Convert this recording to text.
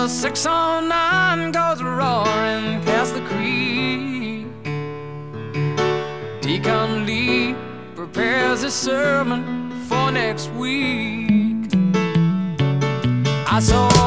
609 goes roaring past the creek. Deacon Lee prepares his sermon for next week. I saw